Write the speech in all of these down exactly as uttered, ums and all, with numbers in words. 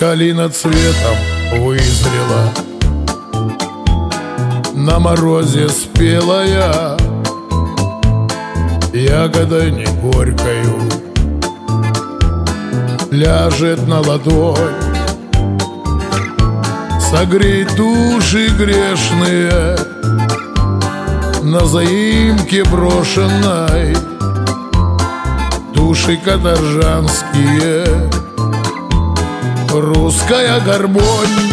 Калина цветом вызрела, на морозе спелая, ягодой не горькою ляжет на ладонь, согреет души грешные на заимке брошенной. Души каторжанские, русская гармонь.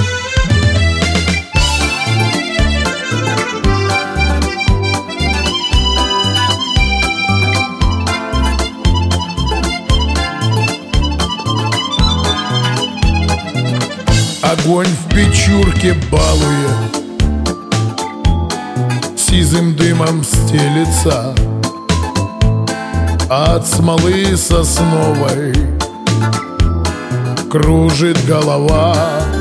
Огонь в печурке балует, сизым дымом стелется, от смолы сосновой кружит голова.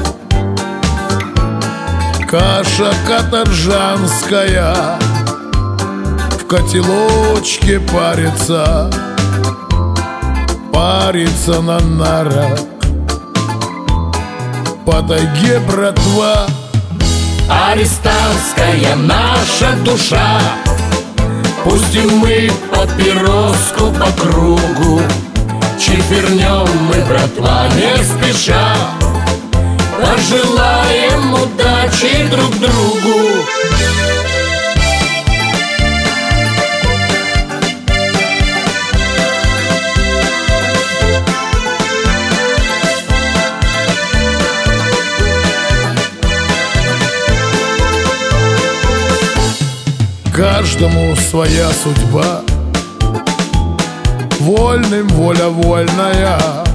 Каша каторжанская в котелочке парится, парится на нарах по тайге братва. Арестантская наша душа, пустим мы папироску по кругу, чифернем мы, братва, не спеша, пожелаем удачи друг другу. Каждому своя судьба, вольным воля вольная,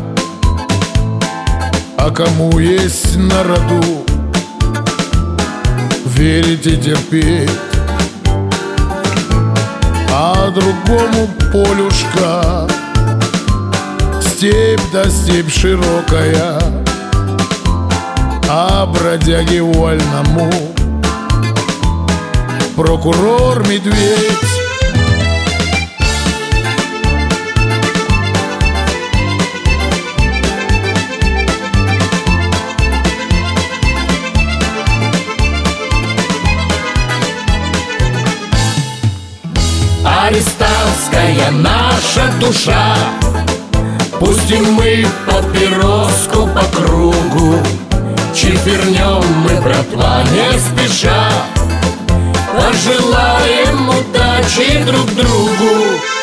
а кому есть на роду верить и терпеть, а другому полюшка степь да степь широкая, а бродяге вольному прокурор медведь. Арестантская наша душа, пустим мы папироску по кругу, чифернем мы, братва, не спеша, пожелаем удачи друг другу.